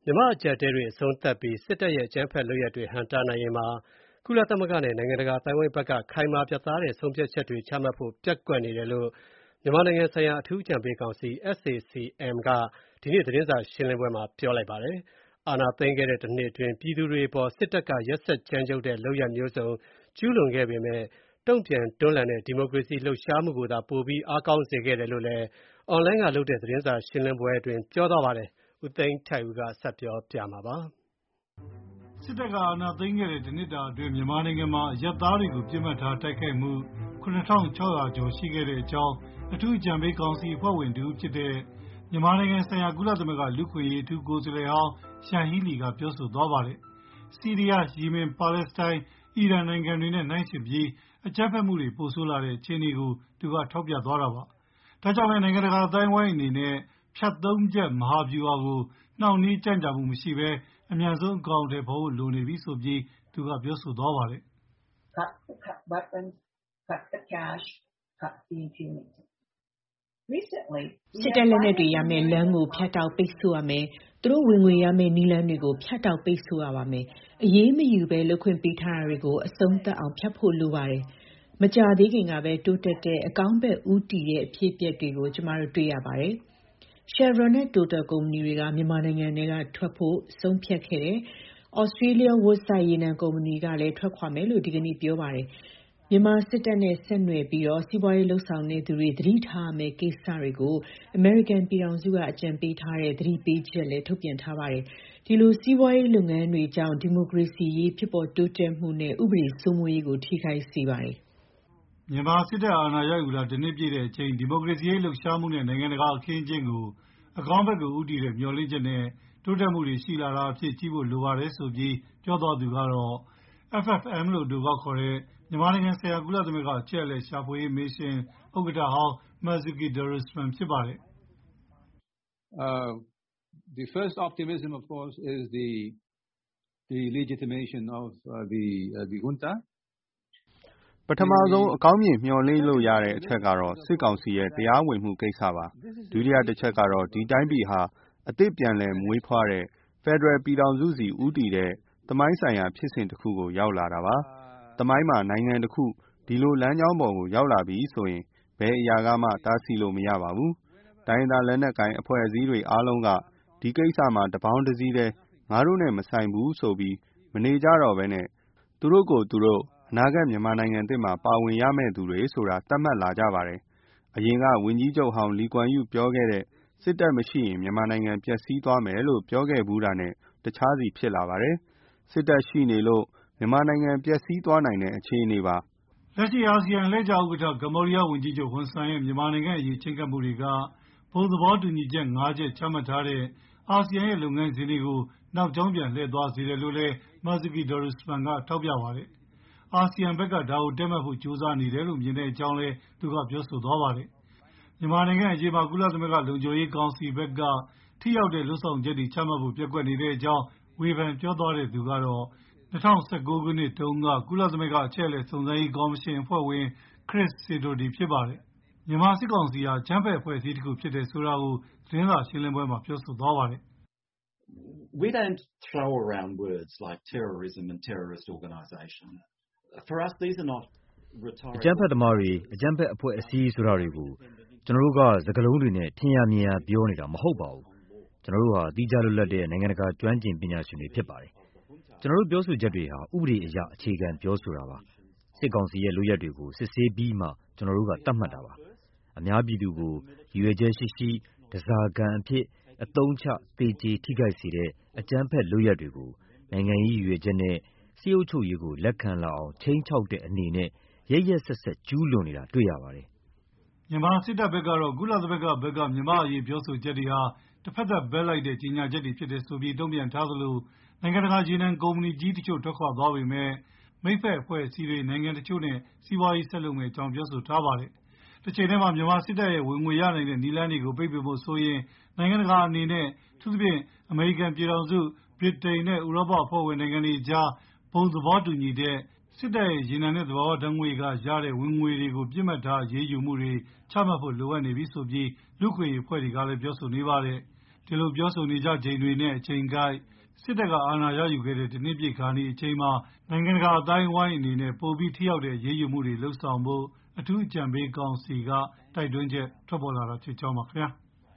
မြန်မာ့အကျပ်အတည်းတွေအဆုံးသတ်ပြီးစစ်တပ်ရဲ့အကြမ်းဖက်လုပ်ရပ်တွေဟန့်တားနိုင်ရေးမှာကုလသမဂ္ဂနဲ့နိုင်ငံတကာအသိုင်းအဝိုင်းဘက်ကခိုင်မာပြတ်သားတဲ့ဆုံးဖြတ်ချက်တွေချမှတ်ဖို့ပျက်ကွက်နေတယ်လို့မြန်မာနိုင်ငံဆိုင်ရာအထူးအကြံပေးကောင်စီ SAC-M ကဒီနေ့သတင်းစာရှင်းလင်းပွဲမှာပြောလိုက်ပါတယ်။အာဏာသိမ်းခဲ့တဲ့တစ်နှစ်အတွင်းပြည်သူတွေအပေါ်စစ်တပ်ကရက်စက်ကြမ်းကြုတ်တဲ့လုပ်ရပ်မျိုးစုံကျူးလွန်ခဲ့ပေမဲ့တုံ့ပြန်တွန်းလှန်တဲ့ဒီမိုကရေစီလှုပ်ရှားမှုကိုသာပိုပြီးအားကောင်းစေခဲ့တယ်လို့လည်းအွန်လိုင်းကလုပ်တဲ့သတင်းစာရှင်းလင်းပွဲအတွင်းပြောသွားပါတယ်။ဦးသိန်းထိုက်ဦးကဆက်ပြောပြမှာပါ။စစ်တပ်ကအာဏာသိမ်းခဲ့တဲ့တစ်နှစ်တာအတွင်းမြန်မာနိုင်ငံမှာအရပ်သားတွေကိုပြစ်မှတ်ထားတိုက်ခိုက်မှု9600ကျော်ရှိခဲ့တဲ့အကြောင်းအထူးအကြံပေးကောင်စီအဖွဲ့ဝင်တူဖြစ်တဲ့မြန်မာနိုင်ငံဆိုင်ရာကုလသမဂ္ဂလူ့အခွင့်အရေးအထူးကိုယ်စားလှယ်ဟောင်းရှန်ဟီလီကပြောဆိုသွားပါတယ်။ဆီးရီးယား၊ယီမင်၊ပါလက်စတိုင်း၊အီရန်နိုင်ငံတွေနဲ့နှိုင်းယှဉ်ပြီးအကြမ်းဖက်မှုတွေပိုဆိုးလာတဲ့အခြေအနေကိုသူကထောက်ပြသွားတာပါ။ဒါကြောင့်လည်းနိုင်ငံတကာအသိုင်းအဝိုင်းအနေနဲ့ဖြတ်သုံးချက်မဟာဗျူဟာကိုနှောင့်နှေးကြန့်ကြာမှုမရှိဘဲအမြန်ဆုံးအကောင်အထည်ဖော်ဖို့လိုနေပြီဆိုပြီးသူကပြောဆိုသွားပါတယ်။ Cut weapons, cut the cash, cut the impunity. Recently, စစ်တပ်လက်နက်တွေရမယ်လမ်းကိုဖြတ်တောက်ပိတ်ဆို့ရမယ်။သူတို့ဝင်ငွေရမယ်နီးလန်းတွေကိုဖြတ်တောက်ပိတ်ဆို့ရပါမယ်။အရေးမယူဘဲလုပ်ခွင့်ပေးထားတာတွေကိုအဆုံးသတ်အောင်ဖြတ်ဖို့လိုပါတယ်။မကြာသေးခင်ကပဲတိုးတက်တဲ့အကောင်းဘက်ဦးတည်တဲ့အဖြစ်အပျက်တွေကိုကျမတို့တွေ့ရပါတယ်။ Chevron နဲ့ Total ကုမ္ပဏီတွေကမြန်မာနိုင်ငံထဲကထွက်ဖို့ဆုံးဖြတ်ခဲ့တယ်။ Australia Woodside ရေနံကုမ္ပဏီကလည်းထွက်ခွာမယ်လို့ဒီကနေ့ပြောပါတယ်။မြန်မာစစ်တပ်နဲ့ဆက်နွယ်ပြီးစီးပွားရေးလှုပ်ဆောင်နေသူတွေသတိထားမယ်ကိစ္စတွေကိုအမေရိကန်ပြည်ထောင်စုကအကြံပေးထားတဲ့သတိပေးချက်လည်းထုတ်ပြန်ထားပါတယ်။ဒီလိုစီးပွားရေးလုပ်ငန်းတွေကြောင့်ဒီမိုကရေစီရေးဖြစ်ပေါ်တိုးတက်မှုနဲ့ဥပဒေစိုးမိုးရေးကိုထိခိုက်စေပါတယ်။မြန်မာစစ်တပ်အာဏာရယူလာတစ်နှစ်ပြည့်တဲ့အချိန်ဒီမိုကရေစီရေးလှုပ်ရှားမှုနဲ့နိုင်ငံတကာအခင်းအကျင်းကိုအကောင်းဘက်ကိုဦးတည်တဲ့မျှော်လင့်ချက်နဲ့တိုးတက်မှုတွေရှိလာတာအဖြစ်ကြည့်ဖို့လိုပါတယ်ဆိုပြီးပြောသွားသူကတော့ FFM လို့အတိုကောက်ခေါ်တဲ့မြန်မာနိုင်ငံဆိုင်ရာကုလသမဂ္ဂအချက်အလက်ရှာဖွေရေးမစ်ရှင်ဥက္ကဋ္ဌဟောင်း Marzuki Darusman ဖြစ်ပါတယ်။ The first optimism of course is the legitimation of the junta ပထမဆုံးအကောင်းမြင်မျှော်လင့်လို့ရတဲ့အချက်ကတော့စစ်ကောင်စီရဲ့တရားဝင်မှုကိစ္စပါဒုတိယတစ်ချက်ကတော့ဒီတိုင်းပြည်ဟာအသစ်ပြန်လည်မွေးဖွားတဲ့ဖက်ဒရယ်ပြည်ထောင်စုစီဦးတည်တဲ့သမိုင်းဆိုင်ရာဖြစ်စဉ်တစ်ခုကိုရောက်လာတာပါသမိုင်းမှာနိုင်ငံတစ်ခုဒီလိုလမ်းကြောင်းပေါ်ကိုရောက်လာပြီဆိုရင်ဘယ်အရာကမှတားဆီးလို့မရပါဘူးတိုင်းသားလက်နက်ကိုင်အဖွဲ့အစည်းတွေအားလုံးကဒီကိစ္စမှာတပေါင်းတစည်းတည်းငါတို့နဲ့မဆိုင်ဘူးဆိုပြီးမနေကြတော့ဘဲနဲ့သူတို့ကိုသူတို့အနာဂတ်မြန်မာနိုင်ငံသစ်မှာပါဝင်ရမယ့်သူတွေဆိုတာသတ်မှတ်လာကြပါတယ်အရင်ကဝန်ကြီးချုပ်ဟောင်းလီကွမ်ယူပြောခဲ့တဲ့စစ်တပ်မရှိရင်မြန်မာနိုင်ငံပျက်စီးသွားမယ်လို့ပြောခဲ့ဘူးတာနဲ့တခြားစီဖြစ်လာပါတယ်စစ်တပ်ရှိနေလို့မြန်မာနိုင်ငံပျက်စီးသွားနိုင်တဲ့အခြေအနေပါလက်ရှိအာဆီယံအလှည့်ကျဥက္ကဋ္ဌကမ္ဘောဒီးယားဝန်ကြီးချုပ်ဟွန်ဆန်ရဲ့မြန်မာနိုင်ငံအရေးချဉ်းကပ်မှုတွေကဘုံသဘောတူညီချက်၅ချက်ချမှတ်ထားတဲ့အာဆီယံရဲ့လုပ်ငန်းစဉ်တွေကိုနောက်ကြောင်းပြန်လှည့်သွားစေတယ်လို့လည်း Marzuki Darusman ကထောက်ပြပါတယ်။အာဆီယံဘက်ကဒါကိုတက်မှတ်ဖို့ကြိုးစားနေတယ်လို့မြင်တဲ့အကြောင်းလည်းသူကပြောဆိုသွားပါတယ်။မြန်မာနိုင်ငံအရေးမှာကုလသမဂ္ဂလုံခြုံရေးကောင်စီဘက်ကထိရောက်တဲ့လုပ်ဆောင်ချက်တွေချမှတ်ဖို့ပျက်ကွက်နေတဲ့အကြောင်းဝေဖန်ပြောသွားတဲ့သူကတော့2019ခုနှစ်တုန်းကကုလသမဂ္ဂအချက်အလက်စုံစမ်းရေးကော်မရှင်အဖွဲ့ဝင် Chris Sidoti ဖြစ်ပါတယ်။မြန်မာစစ်ကောင်စီဟာအကြမ်းဖက်အဖွဲ့အစည်းတစ်ခုဖြစ်တယ်ဆိုတာကိုသတင်းစာရှင်းလင်းပွဲမှာပြောဆိုသွားပါတယ်။ We don't throw around words like terrorism and terrorist organization. For us these are not rhetorical အကြမ်းဖက်သမားတွေအကြမ်းဖက်အဖွဲ့အစည်းဆိုတာတွေကိုကျွန်တော်တို့ကစကားလုံးတွေနဲ့ထင်ရမြင်ရပြောနေတာမဟုတ်ပါဘူး။ကျွန်တော်တို့ဟာတိကျလွတ်လပ်တဲ့နိုင်ငံတကာကျွမ်းကျင်ပညာရှင်တွေဖြစ်ပါတယ်။ကျွန်တော်တို့ပြောဆိုချက်တွေဟာဥပဒေအရအခြေခံပြောဆိုတာပါ။စစ်ကောင်စီရဲ့လုပ်ရက်တွေကိုစစ်ဆေးပြီးမှကျွန်တော်တို့ကသတ်မှတ်တာပါ။အများပြည်သူကိုရည်ရွယ်ချက်ရှိရှိတစားကံအဖြစ်အသုံးချသေကျေထိခိုက်စေတဲ့အကြမ်းဖက်လုပ်ရက်တွေကိုနိုင်ငံရေးရည်ရွယ်ချက်နဲ့စစ်အုပ်ချုပ်ရေးကိုလက်ခံလာအောင်ချိန်ချောက်တဲ့အနေနဲ့ရက်ရက်ဆက်ဆက်ကျူးလွန်နေတာတွေ့ရပါတယ်။မြန်မာစစ်တပ်ဘက်ကတော့ကုလသမဂ္ဂဘက်ကမြန်မာအရေးပြောဆိုချက်တွေဟာတစ်ဖက်သက်ဘက်လိုက်တဲ့ကြေညာချက်တွေဖြစ်တယ်ဆိုပြီးတုံ့ပြန်ထားသလိုနိုင်ငံတကာရေနံကုမ္ပဏီကြီးတချို့ထွက်ခွာသွားပေမဲ့မိတ်ဖက်အဖွဲ့အစည်းတွေနိုင်ငံတချို့နဲ့စီးပွားရေးဆက်လုပ်မယ့်အကြောင်းပြောဆိုထားပါတယ်။တစ်ချိန်တည်းမှာမြန်မာစစ်တပ်ရဲ့ဝင်ငွေရနိုင်တဲ့နည်းလမ်းတွေကိုပိတ်ပင်ဖို့ဆိုရင်နိုင်ငံတကာအနေနဲ့ထူးသဖြင့်အမေရိကန်ပြည်ထောင်စုဗြိတိန်နဲ့ဥရောပအဖွဲ့ဝင်နိုင်ငံတွေကြားဘုံသဘောတူညီတဲ့စစ်တပ်ရဲ့ရေနံနဲ့သဘာဝဓာတ်ငွေ့ကရတဲ့ဝင်ငွေတွေကိုပြစ်မှတ်ထားအရေးယူမှုတွေချမှတ်ဖို့လိုအပ်နေပြီဆိုပြီးလူ့အခွင့်အရေးအဖွဲ့တွေကလည်းပြောဆိုနေပါတယ်။ဒီလိုပြောဆိုနေကြချိန်တွေနဲ့အချိန်ကိုက်စစ်တပ်ကအာဏာရယူခဲ့တဲ့ဒီနှစ်ပြည့်ခါနီးအချိန်မှာနိုင်ငံတကာအတိုင်းအဝိုင်းအနေနဲ့ပိုပြီးထိရောက်တဲ့အရေးယူမှုတွေလှုပ်ဆောင်ဖို့အထူးအကြံပေးကောင်စီကတိုက်တွန်းချက်ထွက်ပေါ်လာတာဖြစ်ကြောင်းပါခင်ဗျာ။